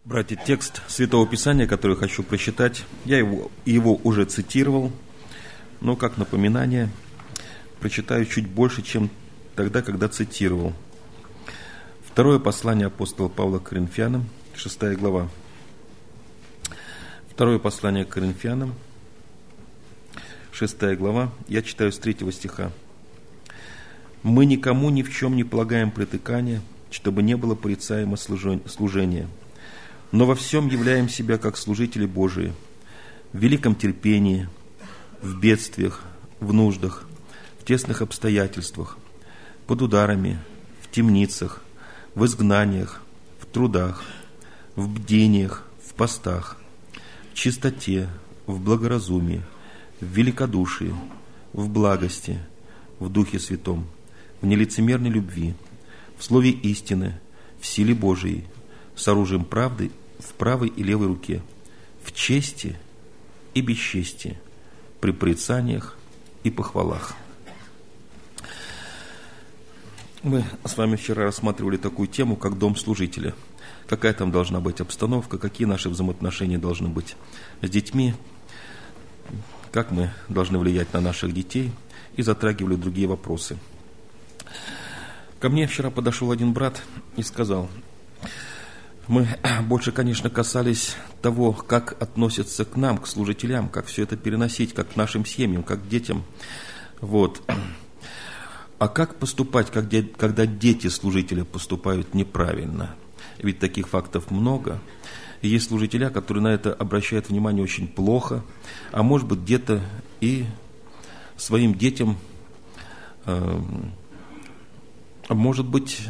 Братья, текст Святого Писания, который хочу прочитать, я его уже цитировал, но как напоминание прочитаю чуть больше, чем тогда, когда цитировал. Второе послание апостола Павла к Коринфянам, 6 глава. Второе послание к Коринфянам, 6 глава, я читаю с 3 стиха. «Мы никому ни в чем не полагаем притыкания, чтобы не было порицаемо служения, но во всем являем себя как служители Божии, в великом терпении, в бедствиях, в нуждах, в тесных обстоятельствах, под ударами, в темницах, в изгнаниях, в трудах, в бдениях, в постах, в чистоте, в благоразумии, в великодушии, в благости, в Духе Святом, в нелицемерной любви, в слове истины, в силе Божией, с оружием правды в правой и левой руке, в чести и бесчестии, при порицаниях и похвалах». Мы с вами вчера рассматривали такую тему, как дом служителя. Какая там должна быть обстановка, какие наши взаимоотношения должны быть с детьми, как мы должны влиять на наших детей, и затрагивали другие вопросы. Ко мне вчера подошел один брат и сказал: мы больше, конечно, касались того, как относятся к нам, к служителям, как все это переносить, как к нашим семьям, как к детям. Вот. А как поступать, когда дети служителя поступают неправильно? Ведь таких фактов много. И есть служителя, которые на это обращают внимание очень плохо, а может быть, где-то и своим детям, может быть,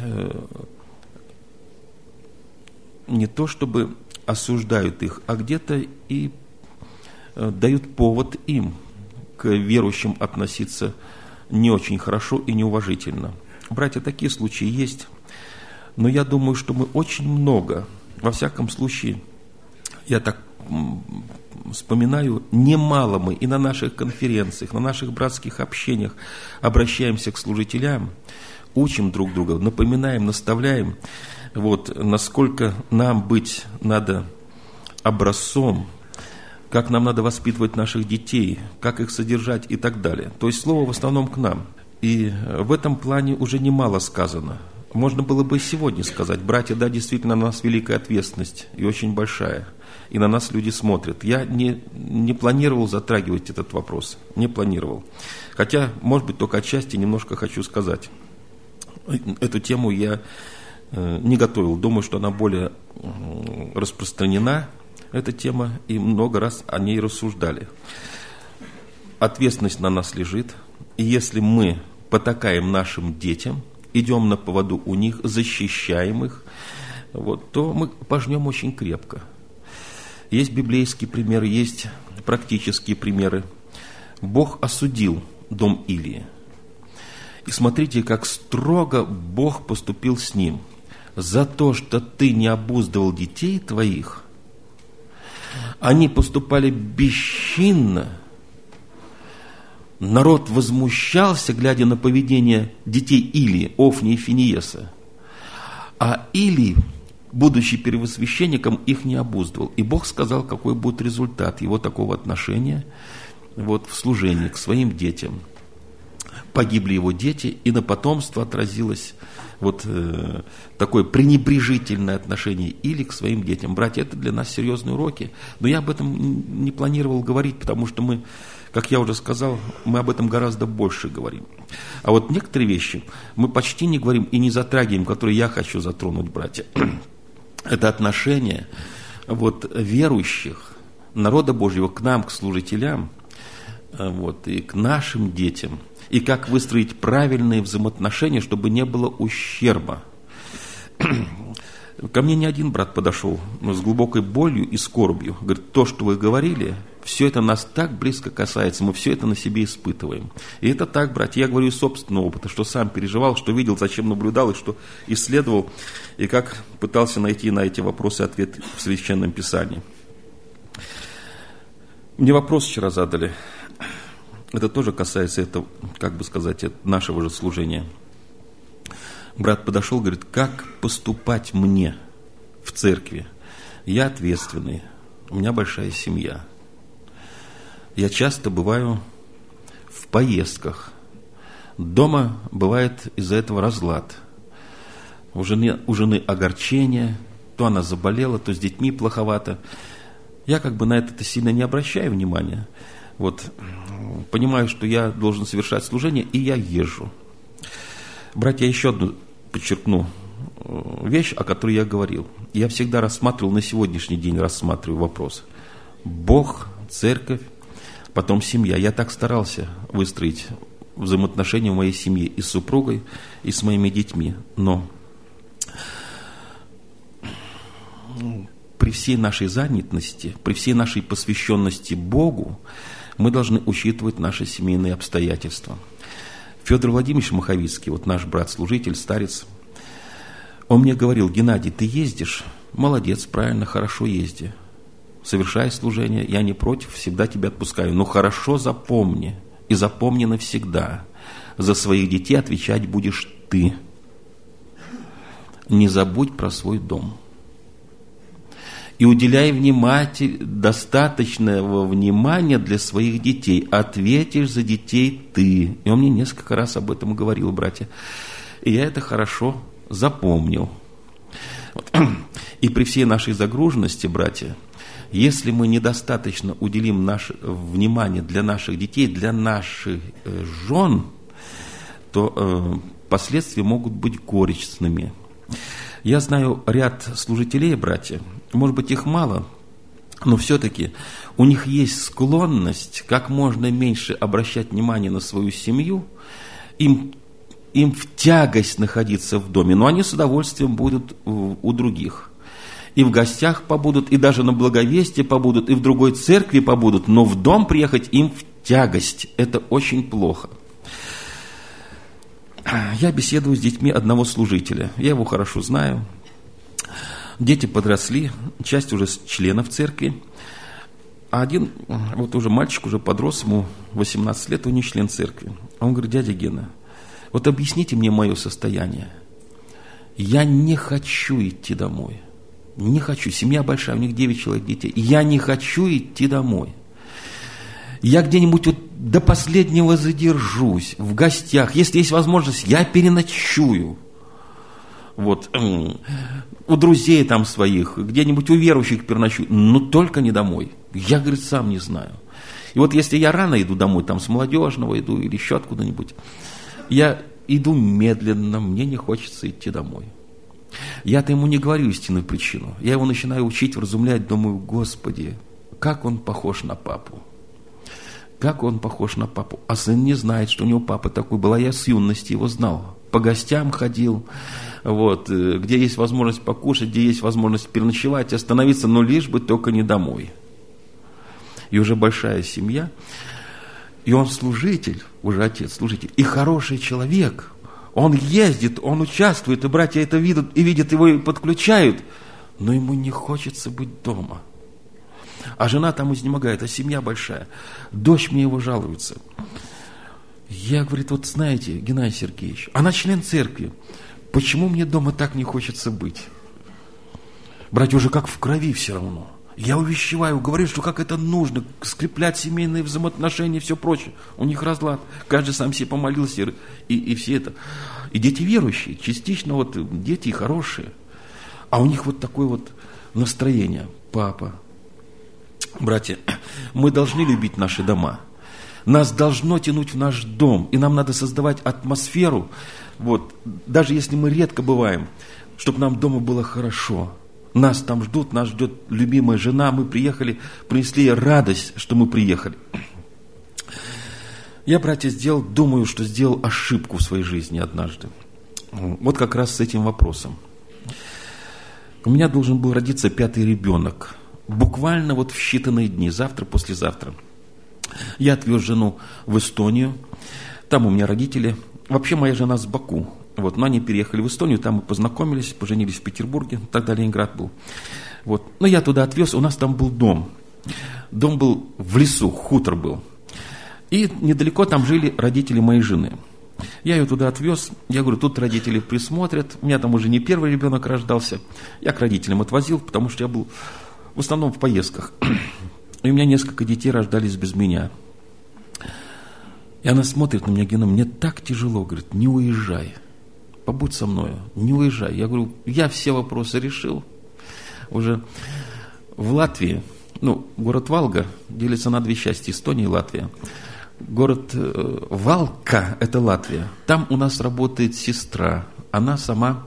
не то чтобы осуждают их, а где-то и дают повод им к верующим относиться не очень хорошо и неуважительно. Братья, такие случаи есть, но я думаю, что мы очень много, во всяком случае, я так вспоминаю, немало мы и на наших конференциях, на наших братских общениях обращаемся к служителям, учим друг друга, напоминаем, наставляем, вот, насколько нам быть надо образцом, как нам надо воспитывать наших детей, как их содержать и так далее. То есть слово в основном к нам. И в этом плане уже немало сказано. Можно было бы и сегодня сказать: братья, да, действительно, на нас великая ответственность и очень большая. И на нас люди смотрят. Я не планировал затрагивать этот вопрос. Не планировал. Хотя, может быть, только отчасти немножко хочу сказать. Эту тему я не готовил. Думаю, что она более распространена, эта тема, и много раз о ней рассуждали. Ответственность на нас лежит, и если мы потакаем нашим детям, идем на поводу у них, защищаем их, вот, то мы пожнем очень крепко. Есть библейские примеры, есть практические примеры. Бог осудил дом Илии. И смотрите, как строго Бог поступил с ним. За то, что ты не обуздывал детей твоих, они поступали бесчинно. Народ возмущался, глядя на поведение детей Илии, Офни и Финиеса. А Илий, будучи первосвященником, их не обуздывал. И Бог сказал, какой будет результат его такого отношения вот, в служении к своим детям. Погибли его дети, и на потомство отразилось вот такое пренебрежительное отношение Илии к своим детям. Братья, это для нас серьезные уроки, но я об этом не планировал говорить, потому что мы, как я уже сказал, мы об этом гораздо больше говорим. А вот некоторые вещи мы почти не говорим и не затрагиваем, которые я хочу затронуть, братья. Это отношение вот, верующих, народа Божьего к нам, к служителям, вот, и к нашим детям, и как выстроить правильные взаимоотношения, чтобы не было ущерба. Ко мне не один брат подошел с глубокой болью и скорбью. Говорит: то, что вы говорили, все это нас так близко касается, мы все это на себе испытываем. И это так, братья, я говорю из собственного опыта, что сам переживал, что видел, зачем наблюдал, и что исследовал, и как пытался найти на эти вопросы ответ в Священном Писании. Мне вопрос вчера задали. Это тоже касается этого, как бы сказать, нашего же служения. Брат подошел, говорит: как поступать мне в церкви? Я ответственный, у меня большая семья. Я часто бываю в поездках. Дома бывает из-за этого разлад. У жены огорчение, то она заболела, то с детьми плоховато. Я как бы на это сильно не обращаю внимания. Вот, понимаю, что я должен совершать служение, и я езжу. Братья, еще одну подчеркну вещь, о которой я говорил. Я всегда рассматривал, на сегодняшний день рассматриваю вопрос. Бог, церковь, потом семья. Я так старался выстроить взаимоотношения в моей семье и с супругой, и с моими детьми. Но при всей нашей занятости, при всей нашей посвященности Богу, мы должны учитывать наши семейные обстоятельства. Федор Владимирович Маховицкий, вот наш брат-служитель, старец, он мне говорил: Геннадий, ты ездишь? Молодец, правильно, хорошо езди. Совершай служение, я не против, всегда тебя отпускаю. Но хорошо запомни, и запомни навсегда, за своих детей отвечать будешь ты. Не забудь про свой дом. И уделяй достаточного внимания для своих детей. Ответишь за детей ты. И он мне несколько раз об этом говорил, братья. И я это хорошо запомнил. Вот. И при всей нашей загруженности, братья, если мы недостаточно уделим внимание для наших детей, для наших жен, то последствия могут быть горестными. Я знаю ряд служителей, братья, может быть, их мало, но все-таки у них есть склонность как можно меньше обращать внимание на свою семью, им в тягость находиться в доме, но они с удовольствием будут у других. И в гостях побудут, и даже на благовестии побудут, и в другой церкви побудут, но в дом приехать им в тягость. Это очень плохо. Я беседую с детьми одного служителя. Я его хорошо знаю. Дети подросли, часть уже членов церкви. А один, вот уже мальчик, уже подрос, ему 18 лет, он не член церкви. Он говорит: дядя Гена, вот объясните мне мое состояние. Я не хочу идти домой. Не хочу. Семья большая, у них 9 человек детей. Я не хочу идти домой. Я где-нибудь вот до последнего задержусь, в гостях. Если есть возможность, я переночую. Вот. У друзей там своих, где-нибудь у верующих переночую. Но только не домой. Я, говорит, сам не знаю. И вот если я рано иду домой, там с молодежного иду или еще откуда-нибудь, я иду медленно, мне не хочется идти домой. Я-то ему не говорю истинную причину. Я его начинаю учить, вразумлять, думаю: Господи, как он похож на папу. Как он похож на папу. А сын не знает, что у него папа такой был. А я с юности его знал. По гостям ходил. Вот, где есть возможность покушать, где есть возможность переночевать, остановиться, но лишь бы только не домой. И уже большая семья. И он служитель, уже отец служитель. И хороший человек. Он ездит, он участвует, и братья это видят, и видят его, и подключают. Но ему не хочется быть дома. А жена там изнемогает, а семья большая. Дочь мне его жалуется. Я, говорит, вот знаете, Геннадий Сергеевич, она член церкви. Почему мне дома так не хочется быть? Братья, уже как в крови все равно. Я увещеваю, говорю, что как это нужно, скреплять семейные взаимоотношения и все прочее. У них разлад. Каждый сам себе помолился, и все это. И дети верующие, частично вот дети хорошие. А у них вот такое вот настроение. Папа, братья, мы должны любить наши дома. Нас должно тянуть в наш дом. И нам надо создавать атмосферу, вот, даже если мы редко бываем, чтобы нам дома было хорошо. Нас там ждут, нас ждет любимая жена, мы приехали, принесли ей радость, что мы приехали. Я, братья, думаю, что сделал ошибку в своей жизни однажды. Вот как раз с этим вопросом. У меня должен был родиться 5-й ребенок. Буквально вот в считанные дни, завтра, послезавтра. Я отвез жену в Эстонию. Там у меня родители. Вообще моя жена с Баку. Вот, но они переехали в Эстонию, там мы познакомились, поженились в Петербурге, тогда Ленинград был. Вот. Но я туда отвез, у нас там был дом. Дом был в лесу, хутор был. И недалеко там жили родители моей жены. Я ее туда отвез, я говорю, тут родители присмотрят, у меня там уже не первый ребенок рождался, я к родителям отвозил, потому что я был в основном в поездках, и у меня несколько детей рождались без меня. И она смотрит на меня, Гена, мне так тяжело, говорит, не уезжай, побудь со мной, не уезжай. Я говорю, я все вопросы решил, уже в Латвии, город Валга делится на две части, Эстония и Латвия. Город Валка, это Латвия. Там у нас работает сестра. Она сама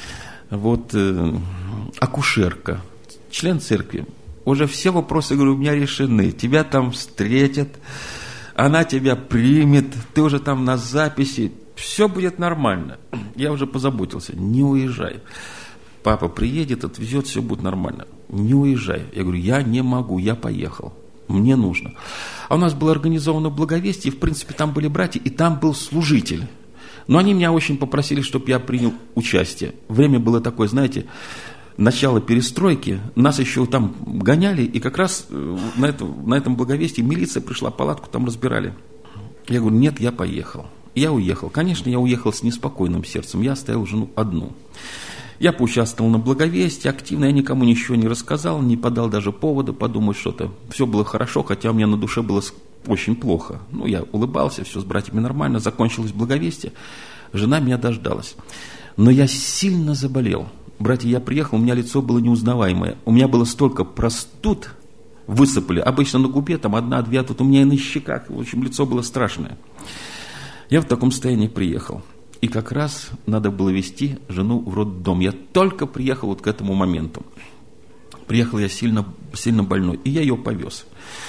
акушерка, член церкви. Уже все вопросы, говорю, у меня решены. Тебя там встретят, она тебя примет, ты уже там на записи. Все будет нормально. Я уже позаботился. Не уезжай. Папа приедет, отвезет, все будет нормально. Не уезжай. Я говорю, я не могу, я поехал. Мне нужно. А у нас было организовано благовестие, и, в принципе, там были братья, и там был служитель. Но они меня очень попросили, чтобы я принял участие. Время было такое, знаете, начало перестройки, нас еще там гоняли, и как раз на этом благовестии милиция пришла, палатку там разбирали. Я говорю, нет, я поехал. Я уехал. Конечно, я уехал с неспокойным сердцем, я оставил жену одну. Я поучаствовал на благовестии активно, я никому ничего не рассказал, не подал даже повода подумать что-то. Все было хорошо, хотя у меня на душе было очень плохо. Я улыбался, все с братьями нормально, закончилось благовестие, жена меня дождалась. Но я сильно заболел. Братья, я приехал, у меня лицо было неузнаваемое. У меня было столько простуд, высыпали, обычно на губе, там одна-две, а тут у меня и на щеках, в общем, лицо было страшное. Я в таком состоянии приехал. И как раз надо было везти жену в роддом. Я только приехал к этому моменту. Приехал я сильно, сильно больной, и я ее повез.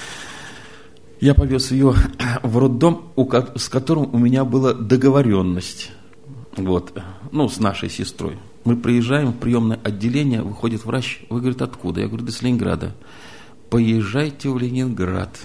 Я повез ее в роддом, с которым у меня была договоренность. С нашей сестрой. Мы приезжаем в приемное отделение, выходит врач, вы, говорит, откуда? Я говорю, да с Ленинграда. Поезжайте в Ленинград.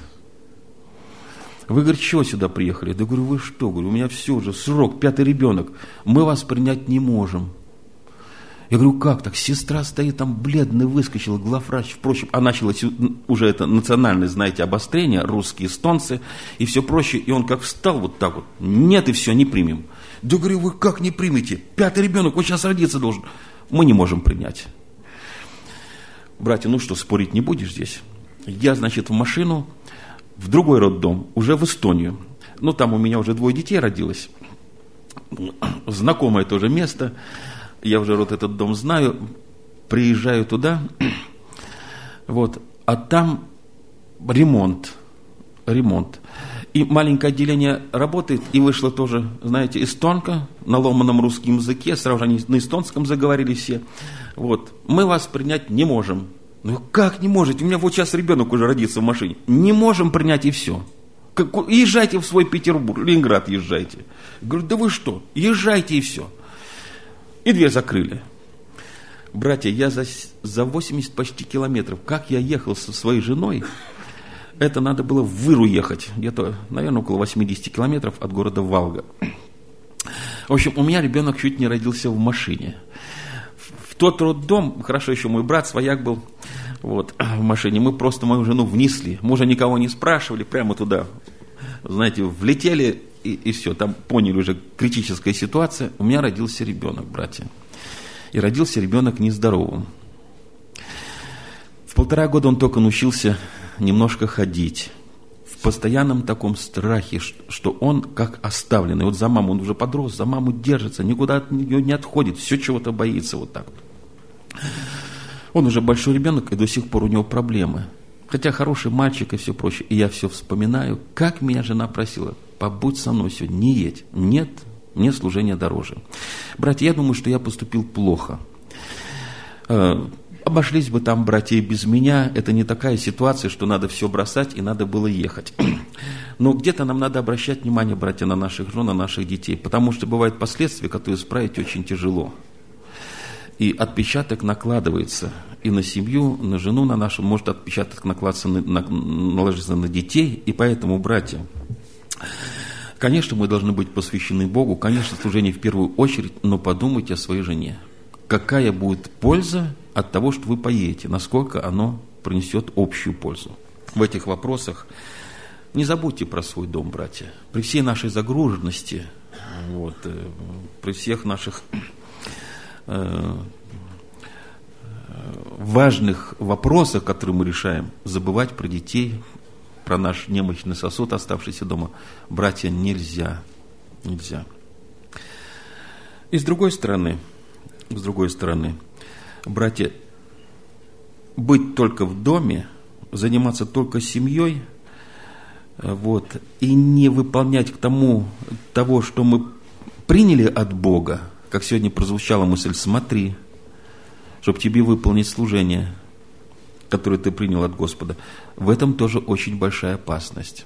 Вы, говорит, чего сюда приехали? Да, говорю, вы что? Говорю, у меня все уже, срок, 5-й ребенок. Мы вас принять не можем. Я говорю, как так? Сестра стоит там бледная, выскочила, главврач. Впрочем, а началось уже это национальное, знаете, обострение, русские, эстонцы и все проще. И он как встал вот так вот. Нет, и все, не примем. Да, говорю, вы как не примете? 5-й ребенок, он сейчас родиться должен. Мы не можем принять. Братья, что, спорить не будешь здесь? Я, в машину, в другой роддом, уже в Эстонию. Там у меня уже 2 детей родилось. Знакомое тоже место. Я уже этот дом знаю. Приезжаю туда. А там ремонт. И маленькое отделение работает. И вышла тоже, знаете, эстонка на ломаном русском языке. Сразу же они на эстонском заговорили все. Мы вас принять не можем. Как не можете? У меня сейчас ребенок уже родится в машине. Не можем принять, и все. Езжайте в свой Петербург, Ленинград езжайте. Говорю, да вы что? Езжайте, и все. И дверь закрыли. Братья, я за 80 почти километров, как я ехал со своей женой, это надо было в Выру ехать. Где-то, наверное, около 80 километров от города Валга. В общем, у меня ребенок чуть не родился в машине. В тот роддом, хорошо еще мой брат, свояк был, в машине, мы просто мою жену внесли. Мы уже никого не спрашивали, прямо туда, знаете, влетели и все. Там поняли уже критическая ситуация. У меня родился ребенок, братья. И родился ребенок нездоровым. В 1,5 года он только научился немножко ходить. В постоянном таком страхе, что он как оставленный. За маму, он уже подрос, за маму держится, никуда от нее не отходит, все чего-то боится так. Он уже большой ребенок, и до сих пор у него проблемы. Хотя хороший мальчик и все прочее. И я все вспоминаю, как меня жена просила, побудь со мной сегодня, не едь. Нет, мне служение дороже. Братья, я думаю, что я поступил плохо. Обошлись бы там, братья, без меня. Это не такая ситуация, что надо все бросать и надо было ехать. Но где-то нам надо обращать внимание, братья, на наших жен, на наших детей. Потому что бывают последствия, которые исправить очень тяжело. И отпечаток накладывается и на семью, на жену, на нашу. Может отпечаток наложиться на детей. И поэтому, братья, конечно, мы должны быть посвящены Богу. Конечно, служение в первую очередь, но подумайте о своей жене. Какая будет польза от того, что вы поедете, насколько оно принесет общую пользу. В этих вопросах не забудьте про свой дом, братья. При всей нашей загруженности Вот. При всех наших важных вопросах, которые мы решаем, забывать про детей, про наш немощный сосуд, оставшийся дома, братья, нельзя. Нельзя. И с другой стороны, братья, быть только в доме, заниматься только семьей, вот, и не выполнять того, что мы приняли от Бога, как сегодня прозвучала мысль, смотри, чтобы тебе выполнить служение, которое ты принял от Господа. В этом тоже очень большая опасность.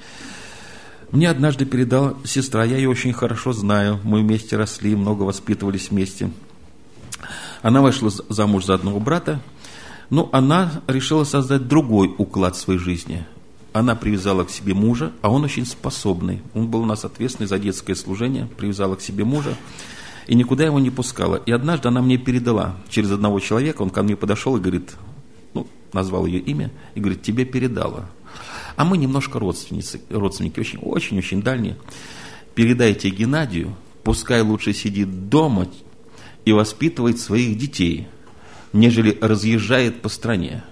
Мне однажды передала сестра, я ее очень хорошо знаю, мы вместе росли, много воспитывались вместе. Она вышла замуж за одного брата, но она решила создать другой уклад своей жизни. Она привязала к себе мужа, а он очень способный. Он был у нас ответственный за детское служение, привязала к себе мужа и никуда его не пускала. И однажды она мне передала через одного человека, он ко мне подошел и говорит, назвал ее имя, и говорит, тебе передала. А мы немножко родственники, очень-очень дальние. Передайте Геннадию, пускай лучше сидит дома и воспитывает своих детей, нежели разъезжает по стране.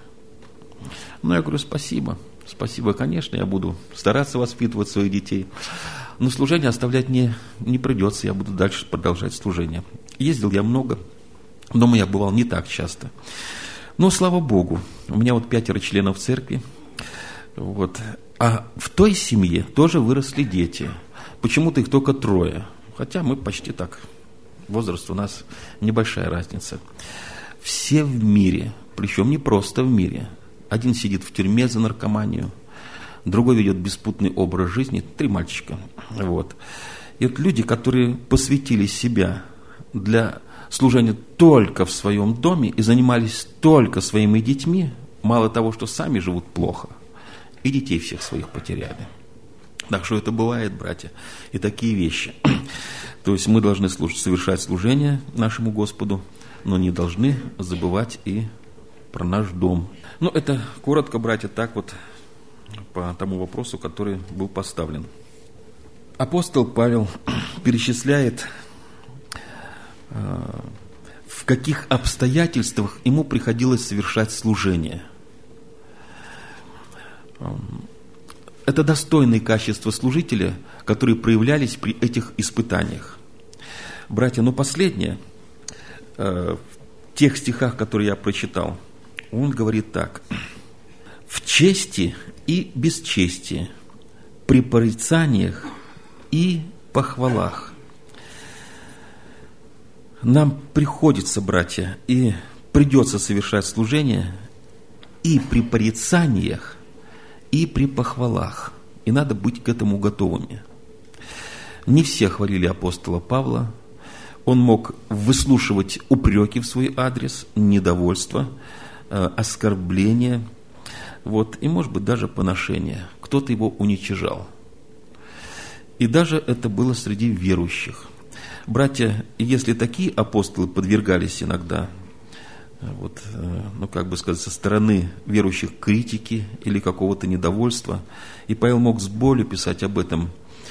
Я говорю, спасибо, конечно, я буду стараться воспитывать своих детей. Но служение оставлять не придется, я буду дальше продолжать служение. Ездил я много, дома я бывал не так часто. Но, слава Богу, у меня 5 членов церкви. Вот. А в той семье тоже выросли дети. Почему-то их только 3. Хотя мы почти так. Возраст у нас небольшая разница. Все в мире, причем не просто в мире. Один сидит в тюрьме за наркоманию, другой ведет беспутный образ жизни. 3 мальчика. Вот. И люди, которые посвятили себя для служения только в своем доме и занимались только своими детьми, мало того, что сами живут плохо, и детей всех своих потеряли. Так что это бывает, братья, и такие вещи. То есть мы должны совершать служение нашему Господу, но не должны забывать и про наш дом. Это коротко, братья, так по тому вопросу, который был поставлен. Апостол Павел перечисляет, в каких обстоятельствах ему приходилось совершать служение. Это достойные качества служителя, которые проявлялись при этих испытаниях. Братья, последнее, в тех стихах, которые я прочитал, он говорит так. В чести и бесчестии, при порицаниях и похвалах. Нам приходится, братья, и придется совершать служение и при порицаниях, и при похвалах. И надо быть к этому готовыми. Не все хвалили апостола Павла. Он мог выслушивать упреки в свой адрес, недовольство, оскорбления, и, может быть, даже поношение. Кто-то его уничижал. И даже это было среди верующих. Братья, если такие апостолы подвергались иногда, со стороны верующих критики или какого-то недовольства, и Павел мог с болью писать об этом,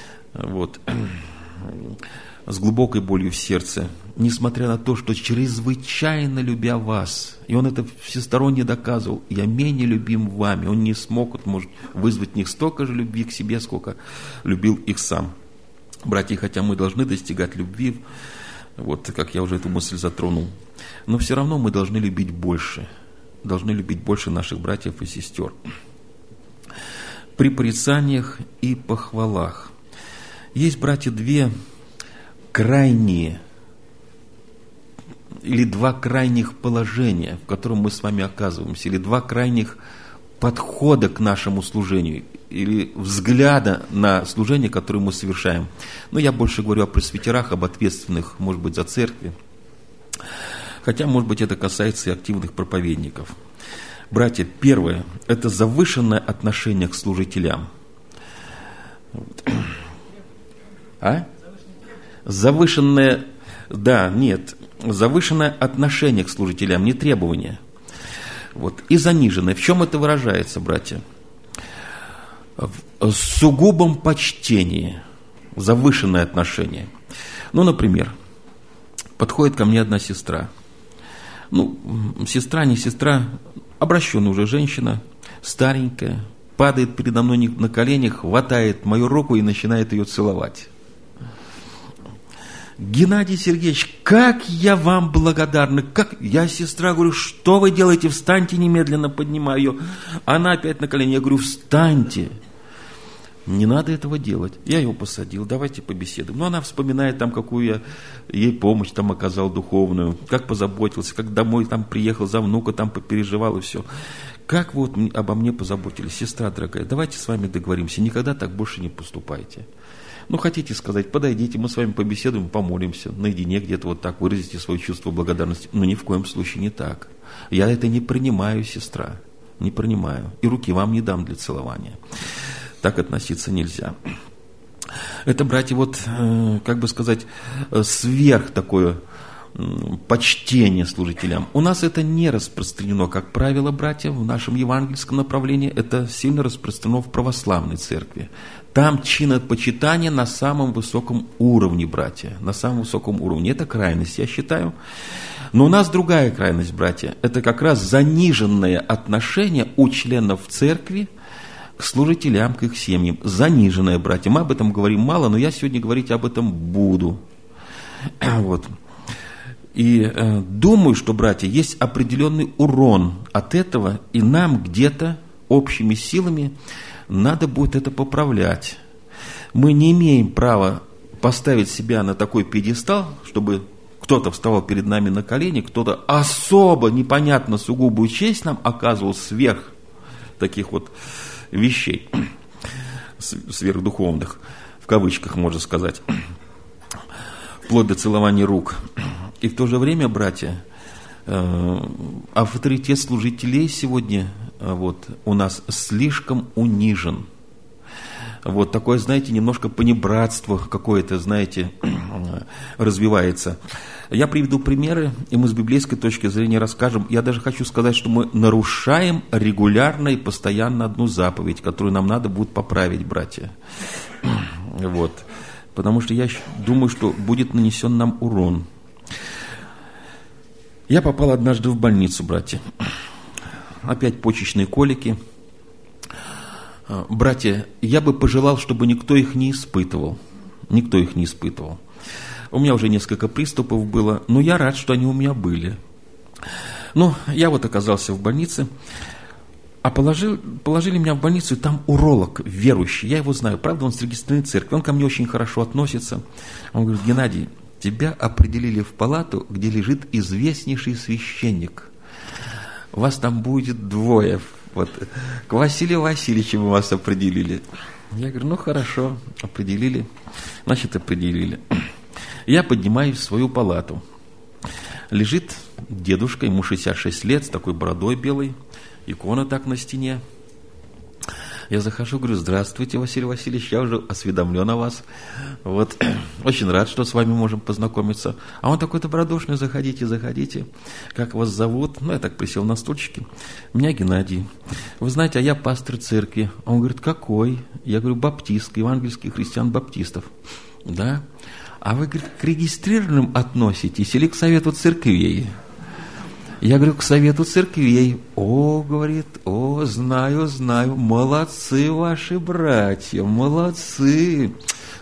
с глубокой болью в сердце, несмотря на то, что чрезвычайно любя вас, и он это всесторонне доказывал, я менее любим вами, он не смог, вызвать в них столько же любви к себе, сколько любил их сам. Братья, хотя мы должны достигать любви, как я уже эту мысль затронул, но все равно мы должны любить больше наших братьев и сестер. При порицаниях и похвалах. Есть, братья, 2 крайние или 2 крайних положения, в котором мы с вами оказываемся, или 2 крайних подхода к нашему служению, или взгляда на служение, которое мы совершаем. Я больше говорю о пресвитерах, об ответственных, может быть, за церкви. Хотя, может быть, это касается и активных проповедников. Братья, первое – это завышенное отношение к служителям. Завышенное отношение к служителям, не требование. И заниженное. В чем это выражается, братья? В сугубом почтении. завышенное отношение. Ну, например, подходит ко мне одна сестра. Ну, сестра, не сестра, обращенная уже женщина, старенькая, падает передо мной на коленях, хватает мою руку и начинает ее целовать. Геннадий Сергеевич, как я вам благодарна, как я, сестра, говорю, что вы делаете, встаньте немедленно, поднимаю ее. Она опять на колени, я говорю, встаньте. Не надо этого делать. Я его посадил, давайте побеседуем. Но она вспоминает там, какую я ей помощь там оказал духовную, как позаботился, как домой там приехал, за внука там попереживал и все. Как вот обо мне позаботились, сестра дорогая, давайте с вами договоримся, никогда так больше не поступайте. Ну, хотите сказать, подойдите, мы с вами побеседуем, помолимся, наедине где-то вот так выразите свое чувство благодарности. Но ни в коем случае не так. Я это не принимаю, сестра, не принимаю. И руки вам не дам для целования. Так относиться нельзя. Это, братья, вот, как бы сказать, сверх такое почтение служителям. У нас это не распространено, как правило, братья, в нашем евангельском направлении. Это сильно распространено в православной церкви. Там чинопочитание на самом высоком уровне, братья, на самом высоком уровне. Это крайность, я считаю. Но у нас другая крайность, братья. Это как раз заниженное отношение у членов церкви к служителям, к их семьям. Заниженное, братья. Мы об этом говорим мало, но я сегодня говорить об этом буду. Вот. И думаю, что, братья, есть определенный урон от этого, и нам где-то общими силами надо будет это поправлять. Мы не имеем права поставить себя на такой пьедестал, чтобы кто-то вставал перед нами на колени, кто-то особо непонятно сугубую честь нам оказывал сверх таких вот вещей, сверхдуховных, в кавычках можно сказать, вплоть до целования рук. И в то же время, братья, авторитет служителей сегодня вот, у нас слишком унижен. Вот такое, знаете, немножко понебратство какое-то, знаете, развивается. Я приведу примеры, и мы с библейской точки зрения расскажем. Я даже хочу сказать, что мы нарушаем регулярно и постоянно одну заповедь, которую нам надо будет поправить, братья. Вот. Потому что я думаю, что будет нанесен нам урон. Я попал однажды в больницу, братья. Опять почечные колики. Братья, я бы пожелал, чтобы никто их не испытывал. Никто их не испытывал. У меня уже несколько приступов было, но я рад, что они у меня были. Ну, я вот оказался в больнице, а положили меня в больницу, и там уролог верующий, я его знаю, правда, он с регистрированной церкви, он ко мне очень хорошо относится. Он говорит, Геннадий, тебя определили в палату, где лежит известнейший священник. Вас там будет двое. Вот, к Василию Васильевичу мы вас определили. Я говорю, ну хорошо, определили. Значит, определили. Я поднимаюсь в свою палату. Лежит дедушка, ему 66 лет, с такой бородой белой, икона так на стене. Я захожу, говорю, здравствуйте, Василий Васильевич, я уже осведомлен о вас. Вот, очень рад, что с вами можем познакомиться. А он такой добродушный, заходите, заходите. Как вас зовут? Ну, я так присел на стульчике. Меня Геннадий. Вы знаете, а я пастор церкви. Он говорит, какой? Я говорю, баптист, евангельских христиан-баптистов. Да? А вы, говорит, к регистрированным относитесь или к совету церквей? Я говорю, к совету церквей. О, говорит, о, знаю, молодцы ваши братья, молодцы.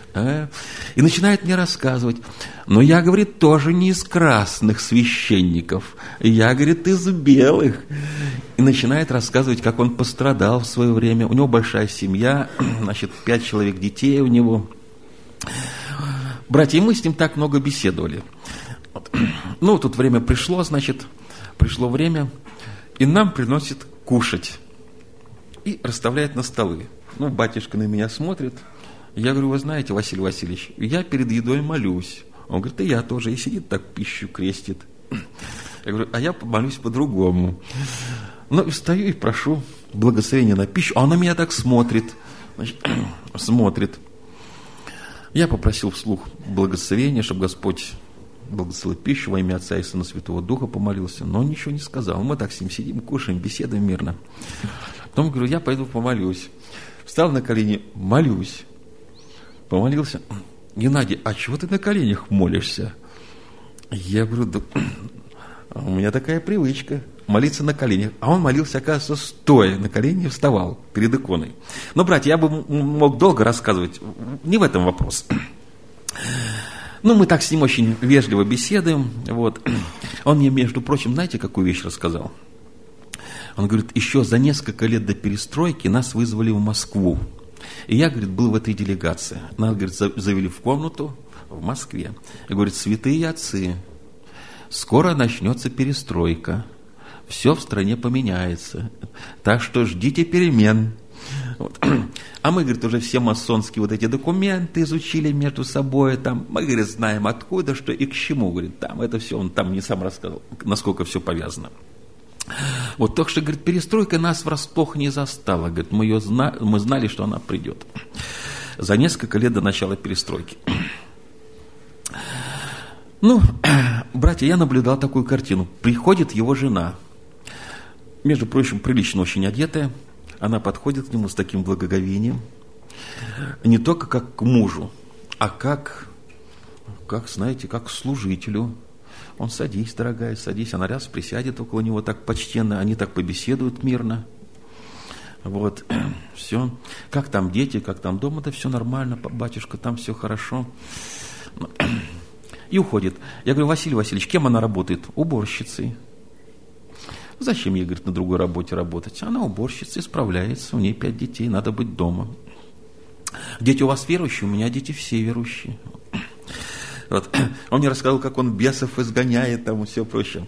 И начинает мне рассказывать. Но я, говорит, тоже не из красных священников. Я, говорит, из белых. И начинает рассказывать, как он пострадал в свое время. У него большая семья, значит, 5 человек детей у него. Братья, и мы с ним так много беседовали. Ну, тут время пришло, значит, пришло время, и нам приносит кушать. И расставляет на столы. Ну, батюшка на меня смотрит. Я говорю, вы знаете, Василий Васильевич, я перед едой молюсь. Он говорит, и я тоже. И сидит так, пищу крестит. Я говорю, а я помолюсь по-другому. Ну, и встаю и прошу благословения на пищу. А он на меня так смотрит. Значит, смотрит. Я попросил вслух благословения, чтобы Господь благословил пищу во имя Отца и Сына Святого Духа, помолился, но он ничего не сказал. Мы так с ним сидим, кушаем, беседуем мирно. Потом говорю, я пойду помолюсь. Встал на колени, молюсь. помолился. Геннадий, а чего ты на коленях молишься? Я говорю, да, у меня такая привычка молиться на коленях. А он молился, оказывается, стоя на колени, вставал перед иконой. Но, братья, я бы мог долго рассказывать, не в этом вопрос. Ну, мы так с ним очень вежливо беседуем. Вот. Он мне, между прочим, знаете, какую вещь рассказал? Он говорит, еще за несколько лет до перестройки нас вызвали в Москву. И я, говорит, был в этой делегации. Нас, говорит, завели в комнату в Москве. И говорит, святые отцы, скоро начнется перестройка. Все в стране поменяется. Так что ждите перемен. Вот. А мы, говорит, уже все масонские вот эти документы изучили между собой. Там, мы, говорит, знаем откуда, что и к чему. Говорит, там это все, он там не сам рассказал, насколько все повязано. Вот так что, говорит, перестройка нас врасплох не застала. Говорит, мы знали, что она придет. За несколько лет до начала перестройки. Ну, братья, я наблюдал такую картину. Приходит его жена, между прочим, прилично очень одетая. Она подходит к нему с таким благоговением. Не только как к мужу, а как, знаете, как к служителю. Он, садись, дорогая, садись. Она раз присядет около него так почтенно. Они так побеседуют мирно. Вот, все. Как там дети, как там дома? Да все нормально, батюшка, там все хорошо. И уходит. Я говорю, Василий Васильевич, кем она работает? Уборщицей. Зачем ей, говорит, на другой работе работать? Она уборщица, справляется, у нее 5 детей, надо быть дома. Дети у вас верующие? У меня дети все верующие. Вот. Он мне рассказал, как он бесов изгоняет, там и все прочее.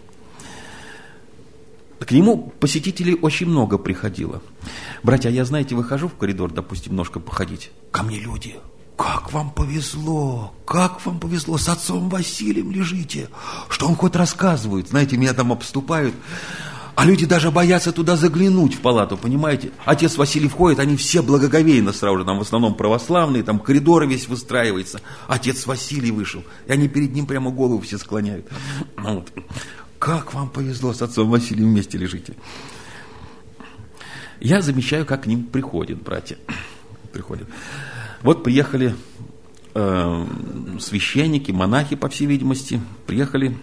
К нему посетителей очень много приходило. Братья, я, знаете, выхожу в коридор, допустим, немножко походить. Ко мне люди. Как вам повезло, с отцом Василием лежите. Что он хоть рассказывает? Знаете, меня там обступают. А люди даже боятся туда заглянуть в палату, понимаете? Отец Василий входит, они все благоговейно сразу же, там в основном православные, там коридор весь выстраивается. Отец Василий вышел, и они перед ним прямо голову все склоняют. Вот. Как вам повезло, с отцом Василием вместе лежите. Я замечаю, как к ним приходят братья. Приходят. Вот приехали священники, монахи, по всей видимости, приехали,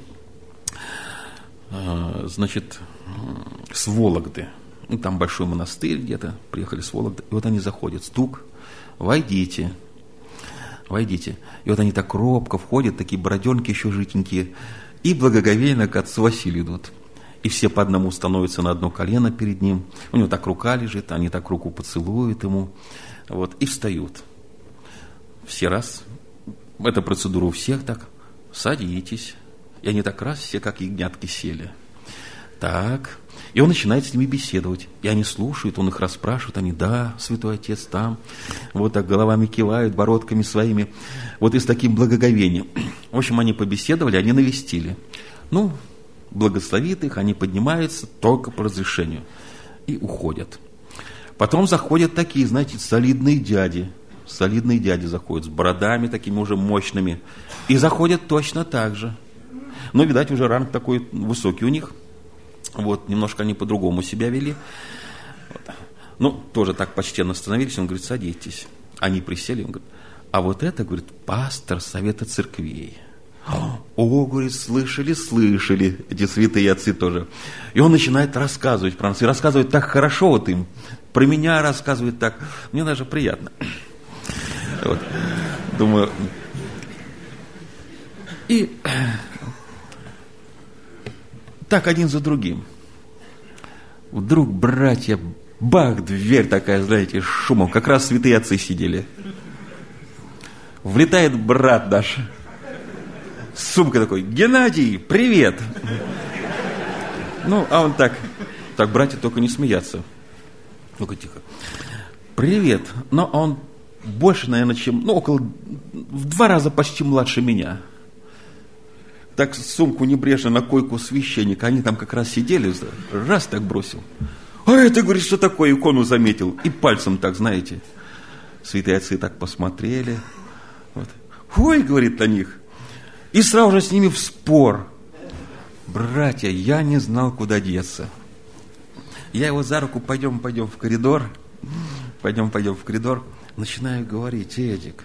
значит, с Вологды. Ну, там большой монастырь где-то, приехали с Вологды. И вот они заходят, стук, войдите. И вот они так робко входят, такие бороденки еще житенькие, и благоговейно к отцу Василию идут. И все по одному становятся на одно колено перед ним. У него так рука лежит, они так руку поцелуют ему. Вот, и встают. Все раз. Эта процедура у всех так. Садитесь. И они так раз, все как ягнятки сели. Так. И он начинает с ними беседовать. И они слушают, он их расспрашивает. Они, да, святой отец, там. Вот так головами кивают, бородками своими. Вот и с таким благоговением. В общем, они побеседовали, они навестили. Ну, благословит их, они поднимаются только по разрешению. И уходят. Потом заходят такие, знаете, солидные дяди. Солидные дяди заходят с бородами такими уже мощными. И заходят точно так же. Но, видать, уже ранг такой высокий у них. Вот, немножко они по-другому себя вели. Вот. Ну, тоже так почтенно становились. Он говорит, садитесь. Они присели, он говорит, а вот это, говорит, пастор Совета Церквей. О, говорит, слышали, эти святые отцы тоже. И он начинает рассказывать про нас. И рассказывает так хорошо вот им. Про меня рассказывает так. Мне даже приятно. Вот. Думаю. И так один за другим. Вдруг, братья, бах, дверь такая, знаете, с шумом. Как раз святые отцы сидели. Влетает брат наш. С сумкой такой, Геннадий, привет. Ну, а он так, братья, только не смеяться. Ну-ка, тихо. Привет. Но он больше, наверное, чем, в 2 раза почти младше меня. Так сумку небрежно на койку священника. Они там как раз сидели, раз так бросил. А это, говорит, что такое, икону заметил. И пальцем так, знаете. Святые отцы так посмотрели. Вот. Ой, говорит, на них. И сразу же с ними в спор. Братья, я не знал, куда деться. Я его за руку, пойдем в коридор. Пойдем в коридор. Начинаю говорить, Эдик,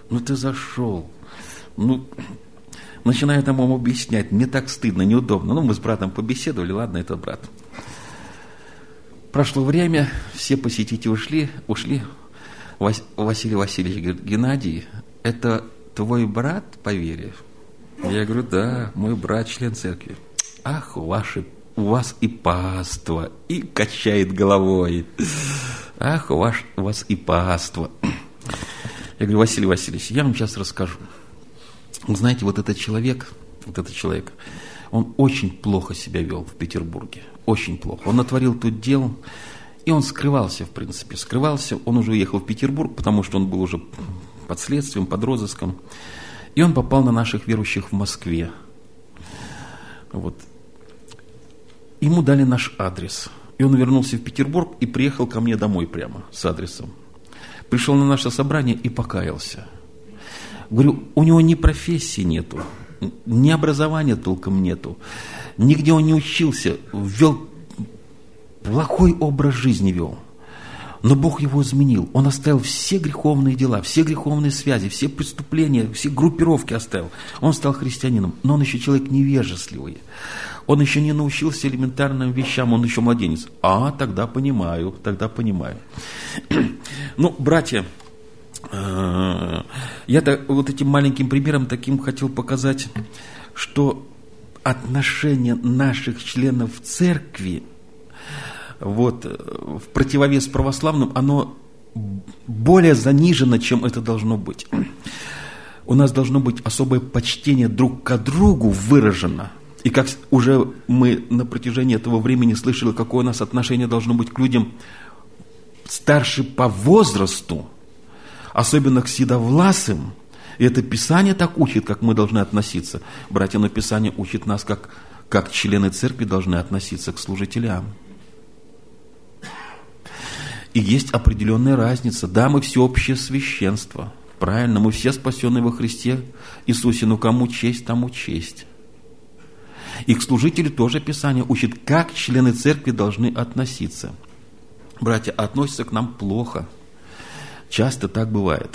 ну ты зашел. Ну, начинаю там ему объяснять, мне так стыдно, неудобно. Ну, мы с братом побеседовали, ладно, это брат. Прошло время, все посетители ушли. Василий Васильевич говорит: Геннадий, это твой брат по вере? Я говорю: да, мой брат, член церкви. Ах, у вас и паства, и качает головой. Ах, у вас и паства. Я говорю: Василий Васильевич, я вам сейчас расскажу. Вы знаете, вот этот человек, он очень плохо себя вел в Петербурге. Очень плохо. Он натворил тут дел, и он скрывался, в принципе. Он уже уехал в Петербург, потому что он был уже под следствием, под розыском. И он попал на наших верующих в Москве. Вот. Ему дали наш адрес. И он вернулся в Петербург и приехал ко мне домой прямо с адресом. Пришел на наше собрание и покаялся. Говорю, у него ни профессии нету, ни образования толком нету, нигде он не учился, вел плохой образ жизни вел. Но Бог его изменил. Он оставил все греховные дела, все греховные связи, все преступления, все группировки оставил. Он стал христианином, но он еще человек невежественный. Он еще не научился элементарным вещам, он еще младенец. Тогда понимаю. Ну, братья, я вот этим маленьким примером таким хотел показать, что отношение наших членов церкви, вот, в противовес православным, оно более занижено, чем это должно быть. У нас должно быть особое почтение друг к другу выражено. И как уже мы на протяжении этого времени слышали, какое у нас отношение должно быть к людям старше по возрасту, особенно к седовласым. И это Писание так учит, как мы должны относиться. Братья, но Писание учит нас, как члены церкви должны относиться к служителям. И есть определенная разница. Да, мы всеобщее священство. Правильно, мы все спасенные во Христе Иисусе. Но кому честь, тому честь. И к служителю тоже Писание учит, как члены церкви должны относиться. Братья, относятся к нам плохо. Часто так бывает.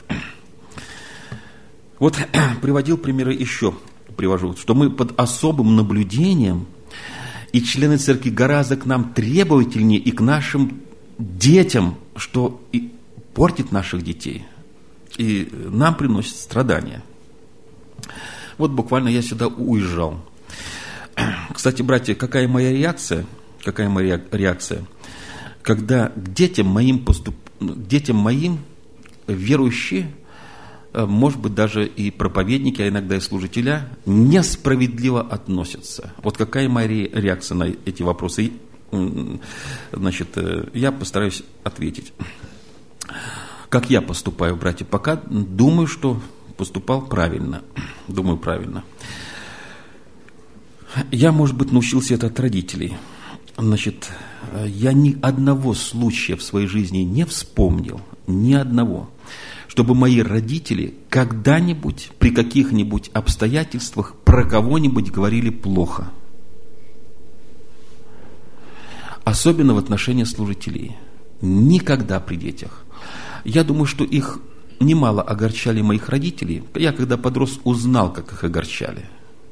Вот привожу примеры еще, что мы под особым наблюдением, и члены церкви гораздо к нам требовательнее и к нашим детям, что и портит наших детей, и нам приносит страдания. Вот буквально я сюда уезжал. Кстати, братья, какая моя реакция, когда к детям моим верующие, может быть, даже и проповедники, а иногда и служителя, несправедливо относятся. Вот какая моя реакция на эти вопросы? Значит, я постараюсь ответить. Как я поступаю, братья? Пока думаю, что поступал правильно. Думаю, правильно. Я, может быть, научился это от родителей. Значит, я ни одного случая в своей жизни не вспомнил, ни одного, чтобы мои родители когда-нибудь, при каких-нибудь обстоятельствах про кого-нибудь говорили плохо. Особенно в отношении служителей. Никогда при детях. Я думаю, что их немало огорчали моих родителей. Я, когда подрос, узнал, как их огорчали.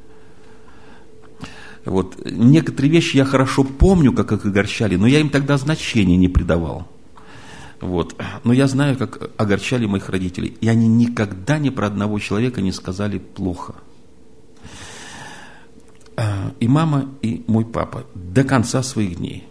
Вот. Некоторые вещи я хорошо помню, как их огорчали, но я им тогда значения не придавал. Вот. Но я знаю, как огорчали моих родителей. И они никогда ни про одного человека не сказали плохо. И мама, и мой папа до конца своих дней.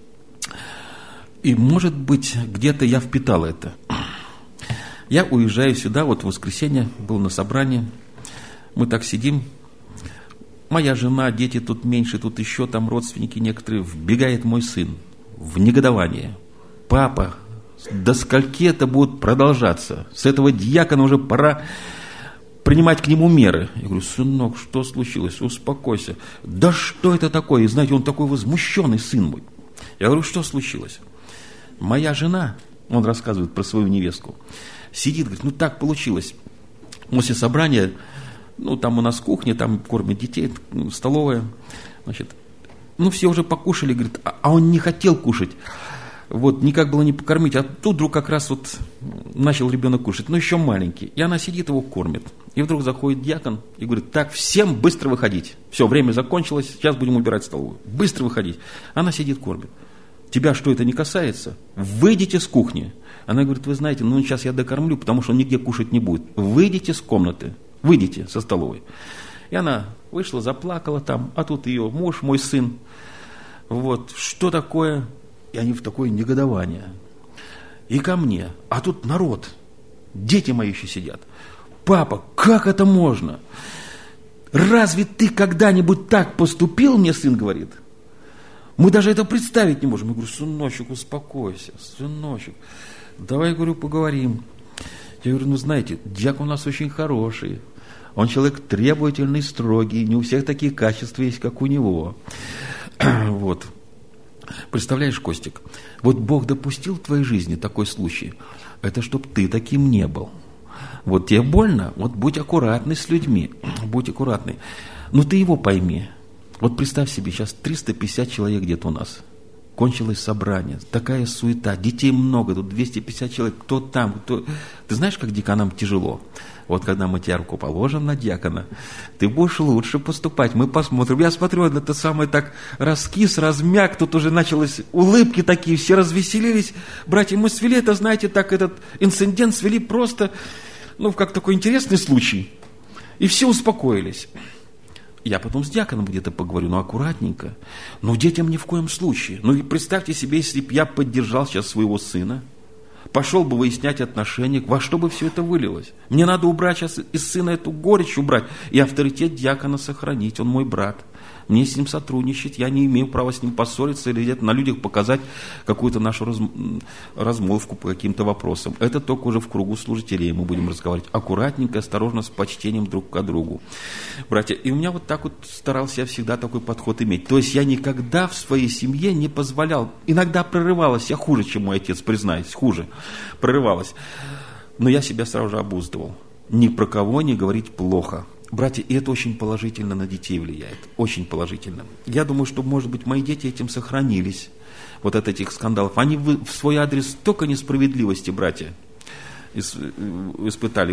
И, может быть, где-то я впитал это. Я уезжаю сюда, вот в воскресенье, был на собрании. Мы так сидим. Моя жена, дети тут меньше, тут еще там родственники некоторые. Вбегает мой сын в негодование. Папа, до скольки это будет продолжаться? С этого диакона уже пора принимать к нему меры. Я говорю: сынок, что случилось? Успокойся. Да что это такое? И знаете, он такой возмущенный, сын мой. Я говорю: что случилось? Моя жена, он рассказывает про свою невестку, сидит, говорит: так получилось. После собрания, там у нас кухня, там кормят детей, столовая, значит, все уже покушали, говорит, а он не хотел кушать. Вот, никак было не покормить, а тут вдруг как раз вот начал ребенок кушать, но еще маленький. И она сидит, его кормит. И вдруг заходит диакон и говорит: так, всем быстро выходить. Все, время закончилось, сейчас будем убирать столовую. Быстро выходить. Она сидит, кормит. Тебя что, это не касается? Выйдите с кухни. Она говорит: вы знаете, ну сейчас я докормлю, потому что он нигде кушать не будет. Выйдите с комнаты, выйдите со столовой. И она вышла, заплакала там, а тут ее муж, мой сын. Вот, что такое? И они в такое негодование. И ко мне. А тут народ. Дети мои еще сидят. Папа, как это можно? Разве ты когда-нибудь так поступил, мне сын говорит? Мы даже это представить не можем. Я говорю: сыночек, успокойся, сыночек. Давай, говорю, поговорим. Я говорю: ну знаете, диакон у нас очень хороший. Он человек требовательный, строгий. Не у всех такие качества есть, как у него. Вот. Представляешь, Костик, вот Бог допустил в твоей жизни такой случай, это чтоб ты таким не был. Вот тебе больно, вот будь аккуратный с людьми, будь аккуратный. Но ты его пойми. Вот представь себе, сейчас 350 человек где-то у нас. Кончилось собрание, такая суета, детей много, тут 250 человек, кто там, кто... Ты знаешь, как деканам тяжело? Вот когда мы тебе руку положим на диакона, ты будешь лучше поступать, мы посмотрим. Я смотрю, это самое так раскис, размяк, тут уже началось улыбки такие, все развеселились. Братья, мы свели это, знаете, так этот инцидент свели просто, ну, как такой интересный случай. И все успокоились. Я потом с диаконом где-то поговорю, но аккуратненько. Но детям ни в коем случае. Ну и представьте себе, если бы я поддержал сейчас своего сына, пошел бы выяснять отношения, во что бы все это вылилось. Мне надо убрать сейчас из сына эту горечь, убрать, и авторитет диакона сохранить, он мой брат. Мне с ним сотрудничать, я не имею права с ним поссориться или где-то на людях показать какую-то нашу размолвку по каким-то вопросам. Это только уже в кругу служителей мы будем разговаривать. Аккуратненько, осторожно, с почтением друг к другу. Братья, и у меня вот так вот старался я всегда такой подход иметь. То есть я никогда в своей семье не позволял, иногда прорывалась, я хуже, чем мой отец, признаюсь, хуже, прорывалась. Но я себя сразу же обуздывал. Ни про кого не говорить плохо. Братья, и это очень положительно на детей влияет, очень положительно. Я думаю, что, может быть, мои дети этим сохранились, вот от этих скандалов. Они в свой адрес столько несправедливости, братья, испытали.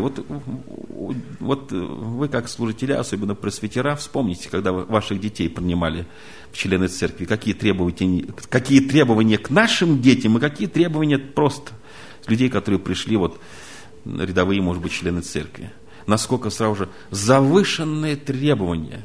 Вот вы, как служители, особенно пресвитера, вспомните, когда вы ваших детей принимали в члены церкви, какие требования к нашим детям и какие требования просто с людей, которые пришли, вот, рядовые, может быть, члены церкви. Насколько сразу же завышенные требования.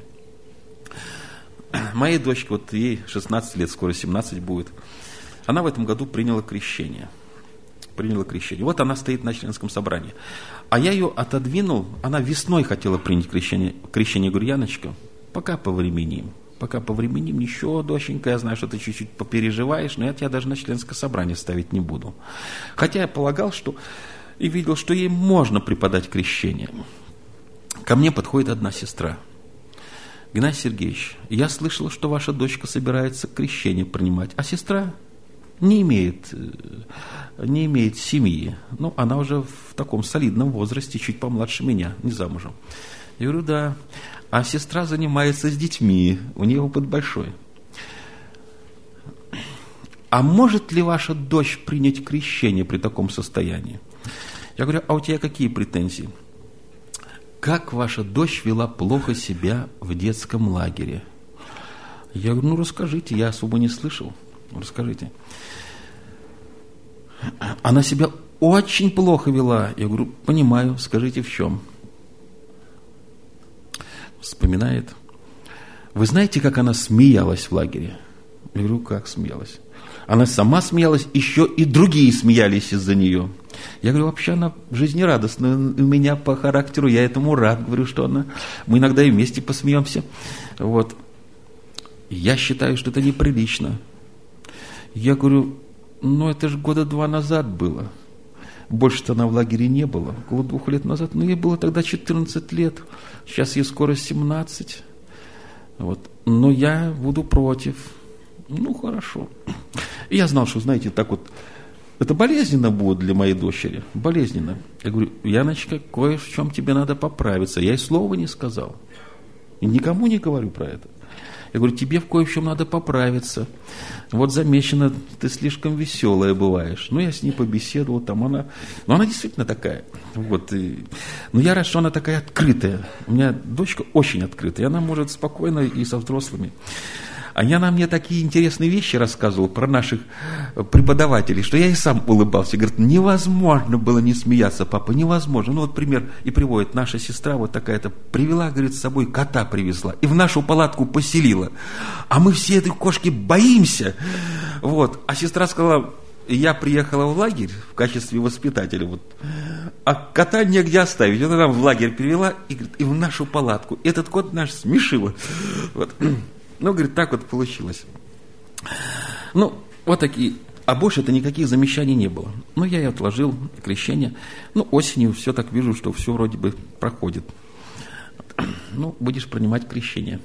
Моей дочке, вот ей 16 лет, скоро 17 будет, она в этом году приняла крещение. Вот она стоит на членском собрании. А я ее отодвинул, она весной хотела принять крещение. Я говорю: Яночка, пока повременим, ничего, доченька, я знаю, что ты чуть-чуть попереживаешь, но я тебя даже на членское собрание ставить не буду. Хотя я полагал, что... И видел, что ей можно преподать крещение. Ко мне подходит одна сестра. Геннадий Сергеевич, я слышала, что ваша дочка собирается крещение принимать, а сестра не имеет семьи. Ну, она уже в таком солидном возрасте, чуть помладше меня, не замужем. Я говорю: да. А сестра занимается с детьми, у нее опыт большой. А может ли ваша дочь принять крещение при таком состоянии? Я говорю: а у тебя какие претензии? Как ваша дочь вела плохо себя в детском лагере? Я говорю: ну расскажите, я особо не слышал. Расскажите. Она себя очень плохо вела. Я говорю: понимаю, скажите в чем? Вспоминает. Вы знаете, как она смеялась в лагере? Я говорю: как смеялась? Она сама смеялась, еще и другие смеялись из-за нее. Я говорю: вообще она жизнерадостная у меня по характеру, я этому рад, говорю, что она... Мы иногда и вместе посмеемся. Вот. Я считаю, что это неприлично. Я говорю: ну это же 2 года назад было. Больше-то она в лагере не было, около 2 лет назад. Ну ей было тогда 14 лет, сейчас ей скоро 17. Вот. Но я буду против. Ну, хорошо. И я знал, что, знаете, так вот, это болезненно будет для моей дочери. Болезненно. Я говорю: Яночка, кое в чем тебе надо поправиться. Я ей слова не сказал. И никому не говорю про это. Я говорю, тебе в кое в чем надо поправиться. Вот замечено, ты слишком веселая бываешь. Ну, я с ней побеседовал, там она... Ну, она действительно такая. Вот. Но я рад, что она такая открытая. У меня дочка очень открытая, и она может спокойно и со взрослыми. А она мне такие интересные вещи рассказывала про наших преподавателей, что я и сам улыбался. Говорит, невозможно было не смеяться, папа, невозможно. Ну вот пример и приводит. Наша сестра вот такая-то привела, говорит, с собой кота привезла и в нашу палатку поселила. А мы все этой кошки боимся. Вот. А сестра сказала, я приехала в лагерь в качестве воспитателя, вот, а кота негде оставить. Она нам в лагерь привела и, говорит, и в нашу палатку. Этот кот наш смешила. Вот. Ну, говорит, так вот получилось. Ну, вот такие. А больше-то никаких замечаний не было. Ну, я и отложил крещение. Ну, осенью все так вижу, что все вроде бы проходит. Ну, будешь принимать крещение.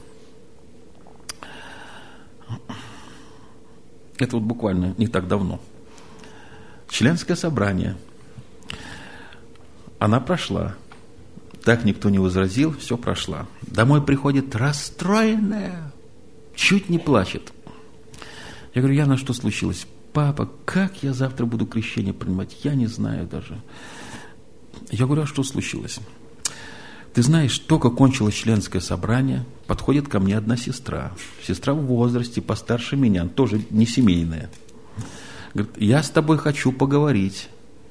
Это вот буквально не так давно. Членское собрание. Она прошла. Так никто не возразил, все прошла. Домой приходит расстроенная. Чуть не плачет. Я говорю, Яна, что случилось? Папа, как я завтра буду крещение принимать? Я не знаю даже. Я говорю, а что случилось? Ты знаешь, только кончилось членское собрание, подходит ко мне одна сестра. Сестра в возрасте, постарше меня, тоже не семейная. Говорит, я с тобой хочу поговорить.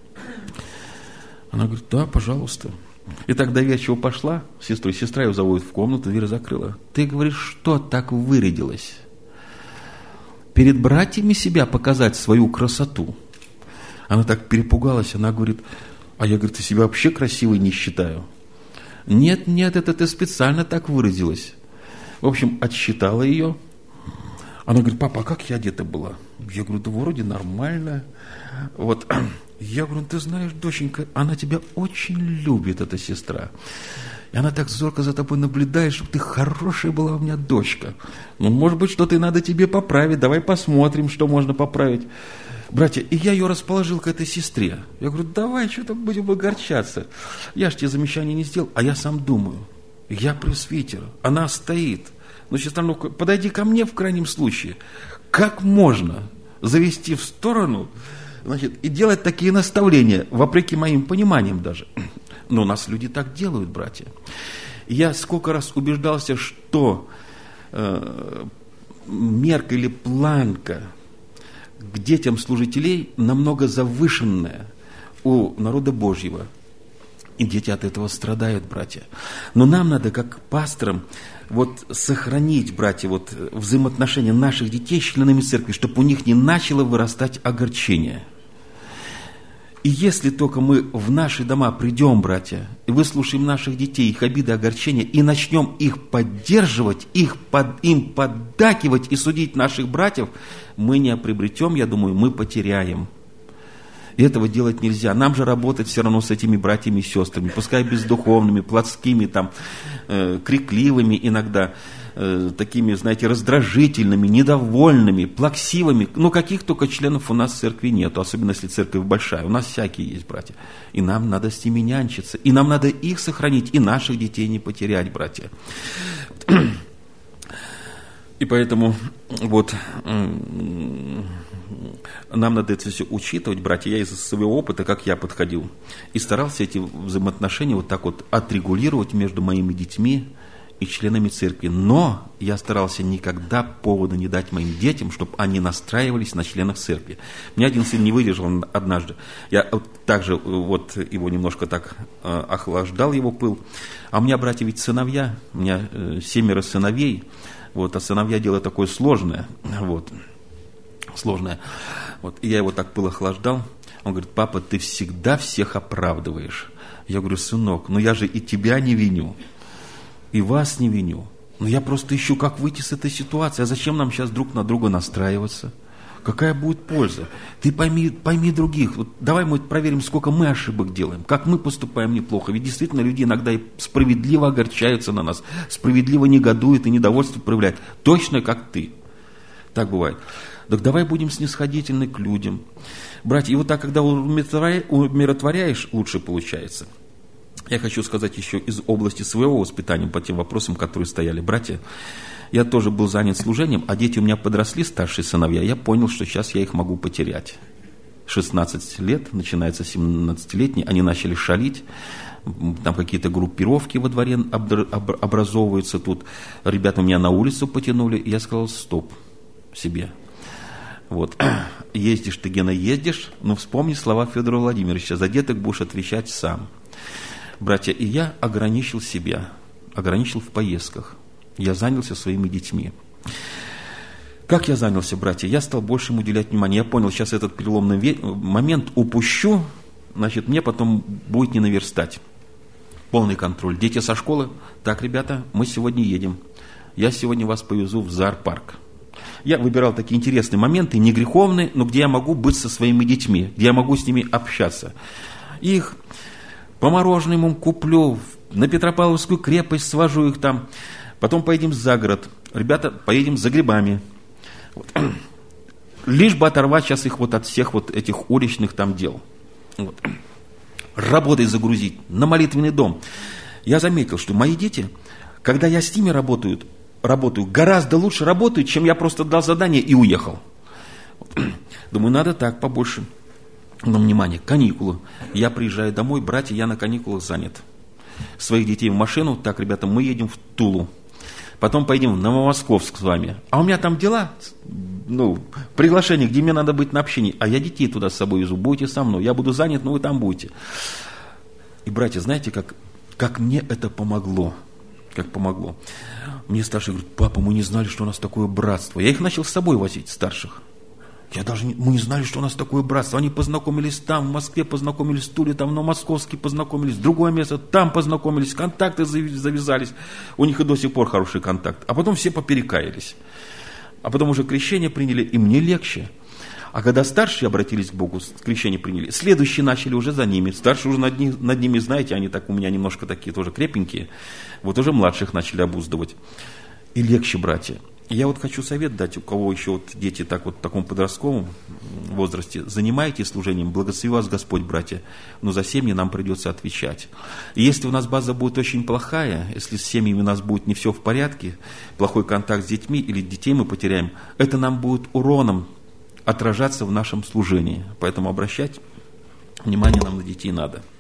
Она говорит, да, пожалуйста. И так доверчиво пошла с сестрой. Сестра ее заводит в комнату, дверь закрыла. Ты говоришь, что так вырядилась? Перед братьями себя показать свою красоту. Она так перепугалась, она говорит, а я, говорит, себя вообще красивой не считаю. Нет, это ты специально так выразилась. В общем, отсчитала ее. Она говорит, папа, а как я одета была? Я говорю, да вроде нормально. Вот. Я говорю, ты знаешь, доченька, она тебя очень любит, эта сестра. И она так зорко за тобой наблюдает, чтобы ты хорошая была у меня дочка. Ну, может быть, что-то и надо тебе поправить. Давай посмотрим, что можно поправить. Братья, и я ее расположил к этой сестре. Я говорю, давай, что-то будем огорчаться. Я ж тебе замечания не сделал, а я сам думаю. Я пресвитер, она стоит. Ну, сестра, ну, подойди ко мне в крайнем случае. Как можно завести в сторону... Значит, и делать такие наставления, вопреки моим пониманиям даже. Но у нас люди так делают, братья. Я сколько раз убеждался, что мерка или планка к детям служителей намного завышенная у народа Божьего. И дети от этого страдают, братья. Но нам надо, как пасторам, вот сохранить, братья, вот взаимоотношения наших детей с членами церкви, чтобы у них не начало вырастать огорчение. И если только мы в наши дома придем, братья, и выслушаем наших детей, их обиды, огорчения, и начнем их поддерживать, им поддакивать и судить наших братьев, мы не приобретем, я думаю, мы потеряем. И этого делать нельзя. Нам же работать все равно с этими братьями и сестрами, пускай бездуховными, плотскими, там, крикливыми иногда, такими, знаете, раздражительными, недовольными, плаксивыми. Ну, каких только членов у нас в церкви нету, особенно если церковь большая. У нас всякие есть братья. И нам надо с ними нянчиться. И нам надо их сохранить, и наших детей не потерять, братья. И поэтому вот нам надо это все учитывать, братья. Я из своего опыта, как я подходил, и старался эти взаимоотношения вот так вот отрегулировать между моими детьми и членами церкви. Но я старался никогда повода не дать моим детям, чтобы они настраивались на членов церкви. Мне один сын не выдержал однажды. Я также вот его немножко так охлаждал, его пыл. А у меня, братья, ведь сыновья, у меня 7 сыновей. Вот, а сыновья дело такое сложное. Вот, сложное. Вот, и я его так пыл охлаждал. Он говорит, папа, ты всегда всех оправдываешь. Я говорю, сынок, ну я же и тебя не виню. И вас не виню. Но я просто ищу, как выйти с этой ситуации. А зачем нам сейчас друг на друга настраиваться? Какая будет польза? Ты пойми других. Вот давай мы проверим, сколько мы ошибок делаем, как мы поступаем неплохо. Ведь действительно люди иногда и справедливо огорчаются на нас, справедливо негодуют и недовольство проявляют. Точно как ты. Так бывает. Так давай будем снисходительны к людям. Братья, и вот так, когда умиротворяешь, лучше получается. Я хочу сказать еще из области своего воспитания по тем вопросам, которые стояли. Братья, я тоже был занят служением, а дети у меня подросли, старшие сыновья. Я понял, что сейчас я их могу потерять. 16 лет, начинается 17-летний, они начали шалить. Там какие-то группировки во дворе образовываются. Тут ребята меня на улицу потянули. И я сказал, стоп себе. Вот. Ездишь ты, Гена, ездишь, но вспомни слова Федора Владимировича. За деток будешь отвечать сам. Братья, и я ограничил себя. Ограничил в поездках. Я занялся своими детьми. Как я занялся, братья? Я стал больше им уделять внимание. Я понял, сейчас этот переломный момент упущу, значит, мне потом будет не наверстать. Полный контроль. Дети со школы. Так, ребята, мы сегодня едем. Я сегодня вас повезу в зоопарк. Я выбирал такие интересные моменты, не греховные, но где я могу быть со своими детьми, где я могу с ними общаться. Их по мороженому куплю, на Петропавловскую крепость свожу их там. Потом поедем за город. Ребята, поедем за грибами. Вот. Лишь бы оторвать сейчас их вот от всех вот этих уличных там дел. Вот. Работой загрузить, на молитвенный дом. Я заметил, что мои дети, когда я с ними работаю, гораздо лучше работают, чем я просто дал задание и уехал. Вот. Думаю, надо так побольше. Но, внимание, каникулы. Я приезжаю домой, братья, я на каникулах занят. Своих детей в машину, так, ребята, мы едем в Тулу. Потом поедем в Новомосковск с вами. А у меня там дела, приглашение, где мне надо быть на общении. А я детей туда с собой везу, будете со мной. Я буду занят, но вы там будете. И, братья, знаете, как мне это помогло? Как помогло. Мне старший говорит, папа, мы не знали, что у нас такое братство. Я их начал с собой возить, старших. Мы не знали, что у нас такое братство. Они познакомились там, в Москве познакомились, в Туле, там, на Московске познакомились, в другое место, там познакомились, контакты завязались. У них и до сих пор хороший контакт. А потом все поперекаялись. А потом уже крещение приняли, и мне легче. А когда старшие обратились к Богу, крещение приняли, следующие начали уже за ними. Старшие уже над ними, знаете, они так у меня немножко такие тоже крепенькие. Вот уже младших начали обуздывать. И легче, братья. Я вот хочу совет дать, у кого еще вот дети так вот в таком подростковом возрасте. Занимайтесь служением, благослови вас Господь, братья, но за семьи нам придется отвечать. И если у нас база будет очень плохая, если с семьями у нас будет не все в порядке, плохой контакт с детьми или детей мы потеряем, это нам будет уроном отражаться в нашем служении. Поэтому обращать внимание нам на детей надо.